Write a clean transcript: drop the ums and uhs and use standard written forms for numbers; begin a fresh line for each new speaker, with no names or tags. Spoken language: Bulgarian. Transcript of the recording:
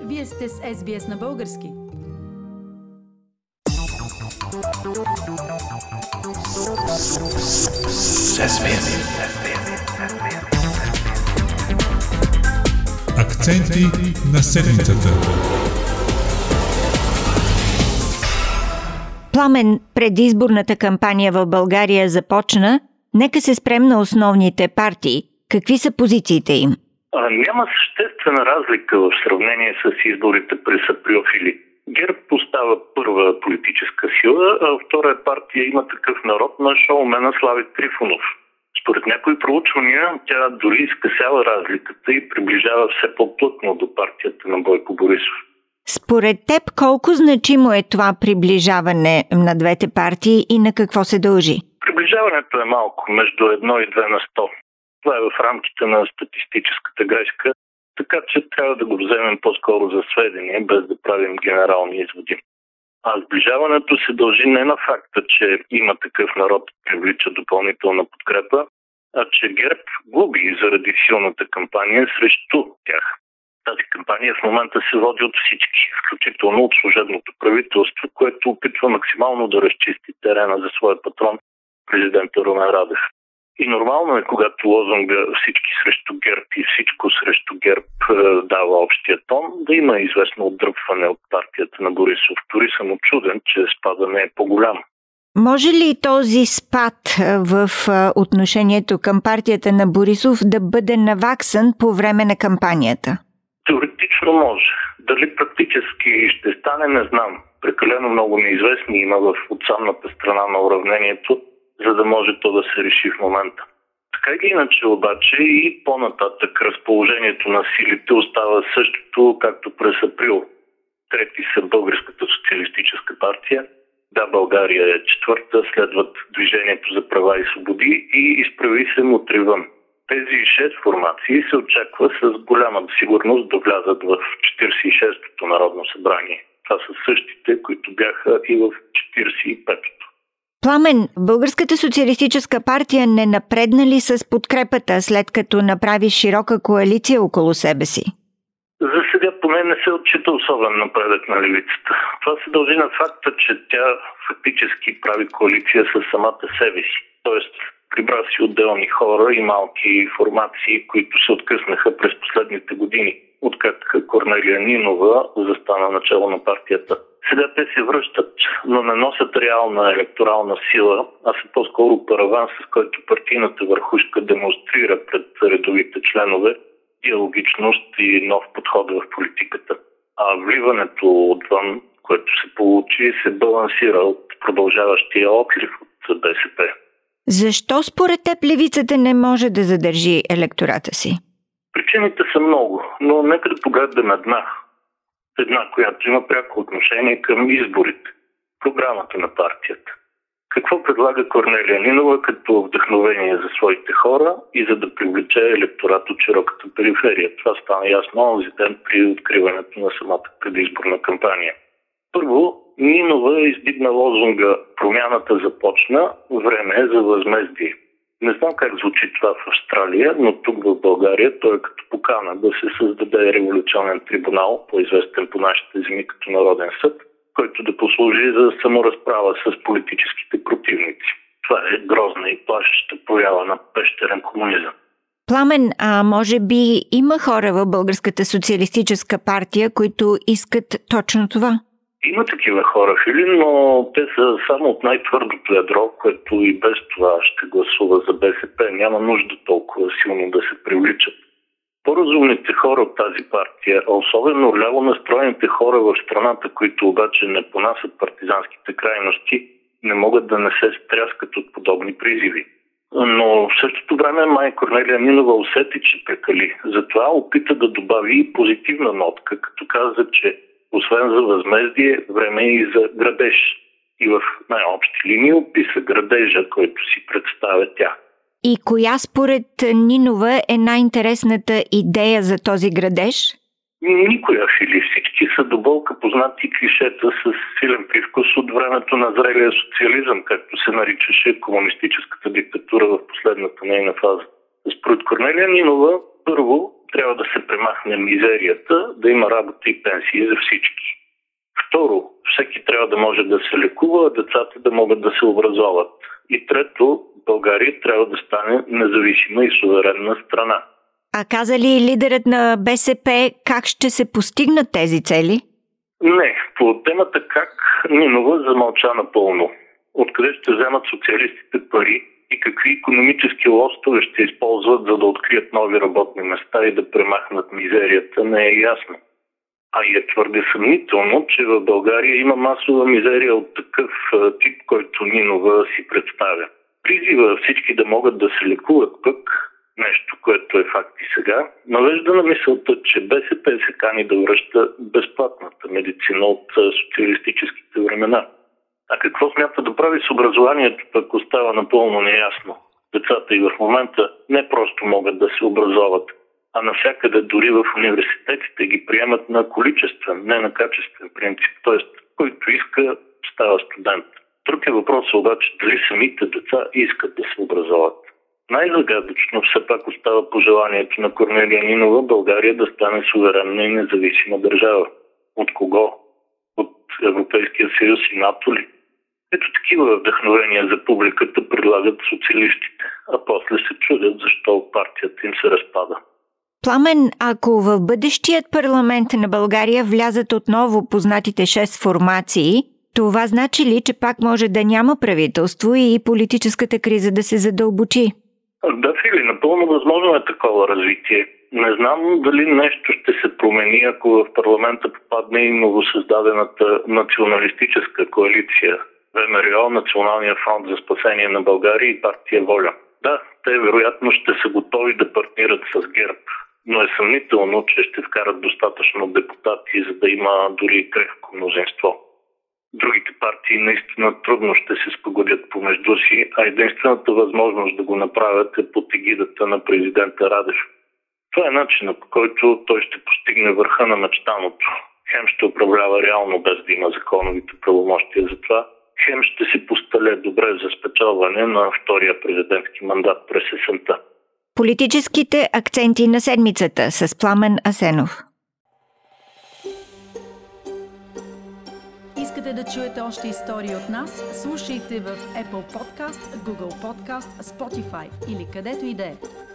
Вие сте с SBS на български.
Акценти на седмицата.
Пламен, предизборната кампания в България започна. Нека се спрем на основните партии. Какви са позициите им?
Няма съществена разлика в сравнение с изборите през април. ГЕРБ остава първа политическа сила, а втора партия Има такъв народ на шоумена Слави Трифонов. Според някои проучвания, тя дори изкъсява разликата и приближава все по-плътно до партията на Бойко Борисов.
Според теб, колко значимо е това приближаване на двете партии и на какво се дължи?
Приближаването е малко, между 1 и 2 на 100. Това е в рамките на статистическата грешка, така че трябва да го вземем по-скоро за сведение, без да правим генерални изводи. А сближаването се дължи не на факта, че Има такъв народ привлича допълнителна подкрепа, а че ГЕРБ губи заради силната кампания срещу тях. Тази кампания в момента се води от всички, включително от служебното правителство, което опитва максимално да разчисти терена за своя патрон, президента Румен Радев. И нормално е, когато лозунга всички срещу ГЕРБ и всичко срещу ГЕРБ дава общия тон, да има известно отдръпване от партията на Борисов. Дори съм учуден, че спада не е по-голям.
Може ли този спад в отношението към партията на Борисов да бъде наваксан по време на кампанията?
Теоретично може. Дали практически ще стане, не знам. Прекалено много неизвестни има в отсамната страна на уравнението, за да може то да се реши в момента. Така и иначе обаче и по-нататък разположението на силите остава същото, както през април. Трети са Българската социалистическа партия. Да, България е четвърта, следват Движението за права и свободи и Изправи се мутри вън. Тези 6 формации се очаква с голяма сигурност да влязат в 46-то Народно събрание. Това са същите, които бяха и в 45-то.
Пламен, Българската социалистическа партия не напредна ли с подкрепата, след като направи широка коалиция около себе си?
За сега поне не се отчита особен напредък на левицата. Това се дължи на факта, че тя фактически прави коалиция с самата себе си. Тоест, прибра си отделни хора и малки формации, които се откъснаха през последните години, откак Корнелия Нинова застана начало на партията. Сега те се връщат, но не носят реална електорална сила, а са по-скоро параван, с който партийната върхушка демонстрира пред редовите членове диалогичност и нов подход в политиката. А вливането отвън, което се получи, се балансира от продължаващия отлив от БСП.
Защо според теб левицата не може да задържи електората си?
Причините са много, но нека да погледнем една, която има пряко отношение към изборите. Програмата на партията. Какво предлага Корнелия Нинова като вдъхновение за своите хора и за да привлече електорат от широката периферия? Това стана ясно онзи ден при откриването на самата предизборна кампания. Първо, Нинова издигна лозунга "Промяната започна, време е за възмездие". Не знам как звучи това в Австралия, но тук в България той е като покана да се създаде революционен трибунал, по-известен по нашите земи като Народен съд, който да послужи за саморазправа с политическите противници. Това е грозна и плашеща проява на пещерен комунизъм.
Пламен, а може би има хора в Българската социалистическа партия, които искат точно това?
Има такива хора, но те са само от най-твърдото ядро, което и без това ще гласува за БСП. Няма нужда толкова силно да се привличат. По-разумните хора от тази партия, а особено ляво настроените хора в страната, които обаче не понасят партизанските крайности, не могат да не се стряскат от подобни призиви. Но в същото време май Корнелия Нинова усети, че прекали. Затова опита да добави и позитивна нотка, като каза, че освен за възмездие, време е и за градеж. И в най-общи линии описа градежа, който си представя тя.
И коя според Нинова е най-интересната идея за този градеж?
Никоя, всички са до болка познати клишета с силен привкус от времето на зрелия социализъм, както се наричаше комунистическата диктатура в последната нейна фаза. Според Корнелия Нинова, първо, трябва да се премахне мизерията, да има работа и пенсии за всички. Второ, всеки трябва да може да се лекува, а децата да могат да се образоват. И трето, България трябва да стане независима и суверенна страна.
А каза ли лидерът на БСП как ще се постигнат тези цели?
Не, по темата как Нинова замълча напълно. Откъде ще вземат социалистите пари и какви икономически лостове ще използват, за да открият нови работни места и да премахнат мизерията, не е ясно. А и е твърде съмнително, че в България има масова мизерия от такъв тип, който Нинова си представя. Призива всички да могат да се лекуват пък, нещо, което е факт и сега, навежда на мисълта, че БСП се кани да връща безплатната медицина от социалистическите времена. А какво смята да прави с образованието, пък остава напълно неясно. Децата и в момента не просто могат да се образоват, а навсякъде, дори в университетите, ги приемат на количествен, не на качествен принцип. Тоест, който иска, става студент. Друг е въпрос обаче дали самите деца искат да се образоват. Най-загадъчно все пак остава пожеланието на Корнелия Нинова България да стане суверенна и независима държава. От кого? От Европейския съюз и НАТО ли? Ето такива вдъхновения за публиката предлагат социалистите, а после се чудят защо партията им се разпада.
Пламен, ако в бъдещият парламент на България влязат отново познатите 6 формации, това значи ли, че пак може да няма правителство и политическата криза да се задълбочи?
Да, Фили, напълно възможно е такова развитие. Не знам дали нещо ще се промени, ако в парламента попадне и новосъздадената националистическа коалиция ВМРО, Националния фронт за спасение на България и партия Воля. Да, те вероятно ще са готови да партнират с ГЕРБ, но е съмнително, че ще вкарат достатъчно депутати, за да има дори крехко мнозинство. Другите партии наистина трудно ще се спогодят помежду си, а единствената възможност да го направят е под егидата на президента Радев. Това е начинът, по който той ще постигне върха на мечтаното. Хем ще управлява реално без да има законовите правомощия за това, хем ще си постеле добре за спечелване на втория президентски мандат през есента.
Политическите акценти на седмицата с Пламен Асенов.
Искате да чуете още истории от нас? Слушайте в Apple Podcast, Google Podcast, Spotify или където и да е.